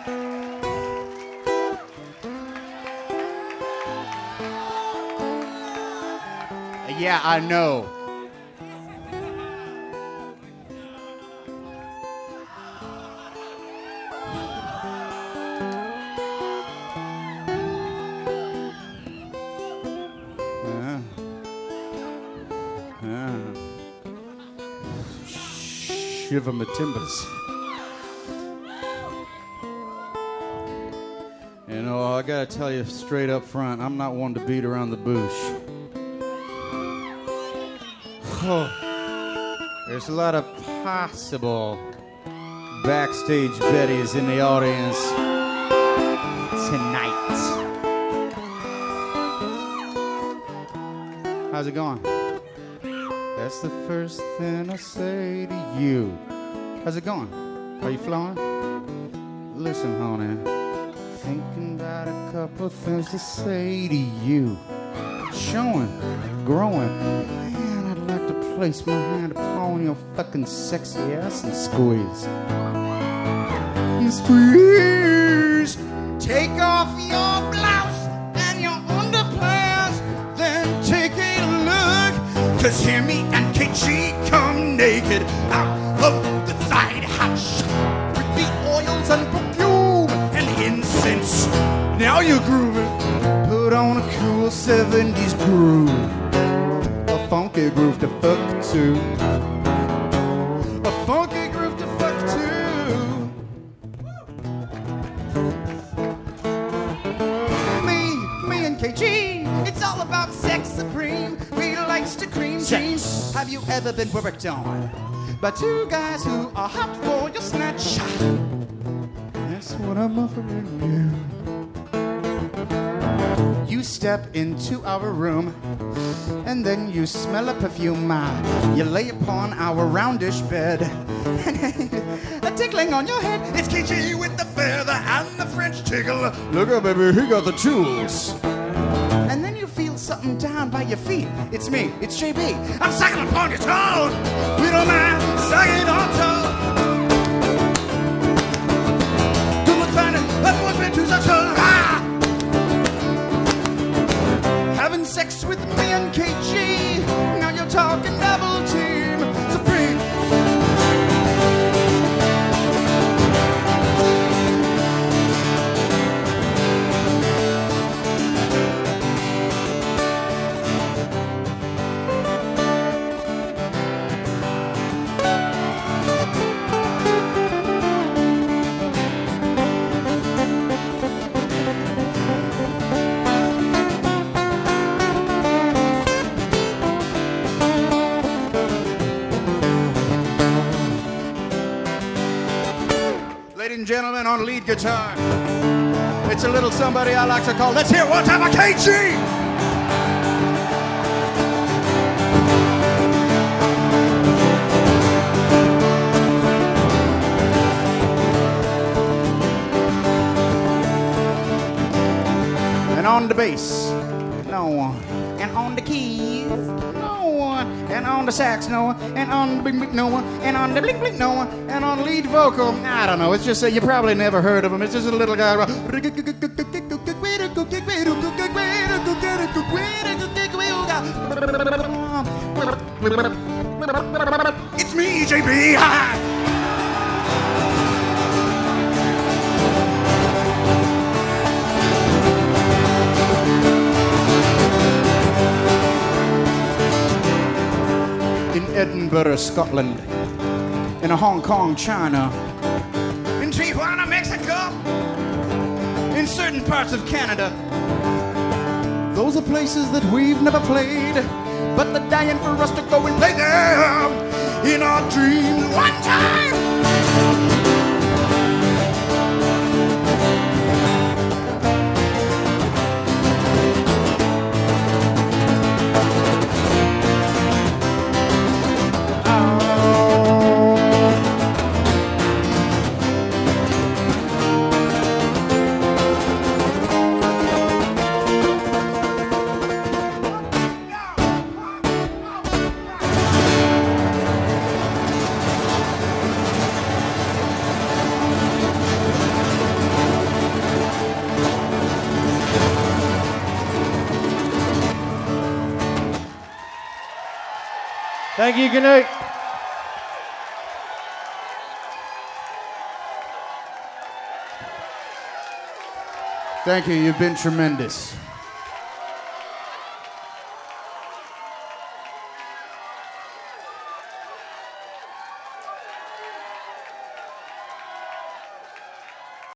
Yeah, I know. Shiver my timbers. You know, I gotta tell you straight up front, I'm not one to beat around the bush. Oh, there's a lot of possible backstage Bettys in the audience tonight. How's it going? That's the first thing I say to you. How's it going? Are you flowing? Listen, honey, thinking about a couple things to say to you. Showing, growing. Man, I'd like to place my hand upon your fucking sexy ass and squeeze. And squeeze. Take off your blouse and your underpants, then take a look. 'Cause hear me and KG come naked out of the side hatch with the oils and perfume and incense. Now you're grooving. Put on a cool 70s groove, a funky groove to fuck to, a funky groove to fuck to. Me and KG, it's all about sex supreme. We likes to cream dreams. Have you ever been worked on by two guys who are hot for your snatch? That's what I'm offering you. You step into our room, and then you smell a perfume. You lay upon our roundish bed, a tickling on your head. It's KG with the feather and the French tickle. Look at baby, he got the tools. And then you feel something down by your feet. It's me, it's JB. I'm sucking upon your toe. Little man, sucking on toe. Good look finding, that boyfriend who's a toe. Having sex with me and KG. Now you're talking double team supreme. Ladies and gentlemen, on lead guitar, it's a little somebody I like to call, let's hear one time for KG! And on the bass, no one. And on the keys, no one. And on the sax, no one. And on the blink blink, no one. And on the blink blink, no one. And on lead vocal, I don't know. It's just you probably never heard of him. It's just a little guy. It's me, JB. In Edinburgh, Scotland, in Hong Kong, China, in Tijuana, Mexico, in certain parts of Canada. Those are places that we've never played, but they're dying for us to go and play them in our dreams one time. Thank you. Good night. Thank you. You've been tremendous.